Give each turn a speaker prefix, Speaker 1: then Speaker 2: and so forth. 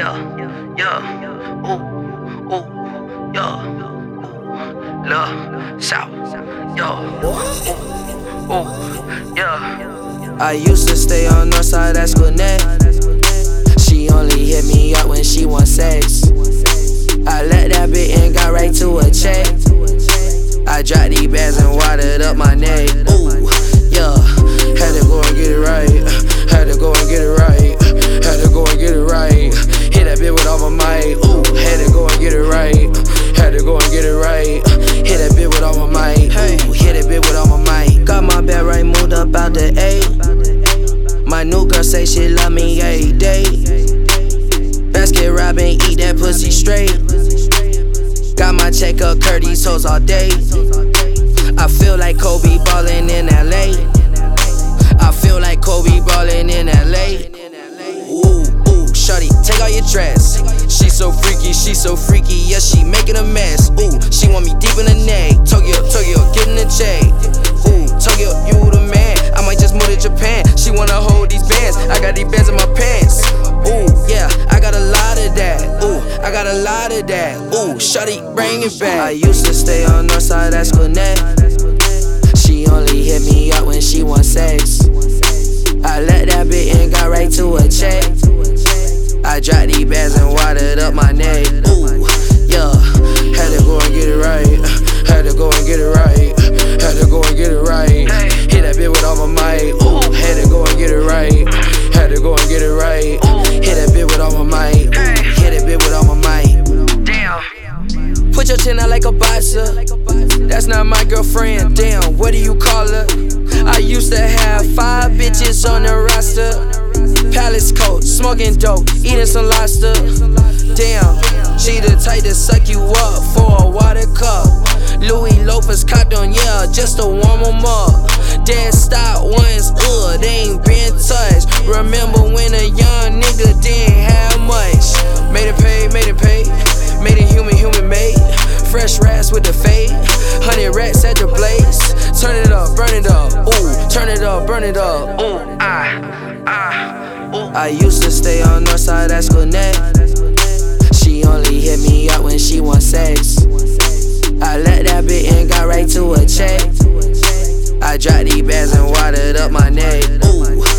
Speaker 1: yeah, ooh, yeah, love, south, yeah.
Speaker 2: I used to stay on Northside, that's Gwinnett. She only hit me up when she want sex. I let that bit and got right to a check. I dropped these bags and watered up my neck. Ooh, yeah, had to go and get it right. Had to go and get it right. Had to go and get it right. Hit that bit with all my might. Ooh, had to go and get it right. Had to go and get it right. Hit that bit with all my might. Ooh, hit that bit with all my might. Got my bed right, moved up out the A. My new girl say she love me every day. Basket robbing, eat that pussy straight. Got my check up, curd these hoes all day. I feel like Kobe ballin' in LA. I feel like Kobe ballin' in LA. Ooh, shawty, take all your dress. She so freaky, yeah, she making a mess. Ooh, she want me deep in the neck. Tokyo, get in the J. Ooh, Tokyo, you the man. I might just move to Japan. She wanna hold these bands. I got these bands in my pants. Ooh, yeah, I got a lot of that. Ooh, I got a lot of that. Ooh, shawty, bring it back. I used to stay on Northside, that's Gwinnett. She only hit me up when she want sex. I let that bit and got right to a check. I dropped these bags and watered up my neck. Ooh, yeah, had to go and get it right. Had to go and get it right. Had to go and get it right. Hit that bit with all my might. Ooh, had to go and get it right. Had to go and get it right. Hit that bit with all my might. Ooh, hit that bit with all my might.
Speaker 1: Damn.
Speaker 2: Put your chin out like a boxer. That's not my girlfriend. Damn, what do you call her? I used to have 5 bitches on the roster. Palace coat, smoking dope, eating some lobster. Damn, she the type to suck you up for a water cup. Louis Lopez cocked on, yeah, just to warm them up. Dead stock ones, they ain't been touched. Remember when a young nigga didn't have much. Made it pay, made it human made. Fresh rats with the fade, 100 rats at the blaze. Turn it up, burn it up, ooh, turn it up, burn it up.
Speaker 1: Ooh,
Speaker 2: I used to stay on Northside, that's Gwinnett. She only hit me up when she want sex. I let that bit and got right to a check. I dropped these bags and watered up my neck. Ooh,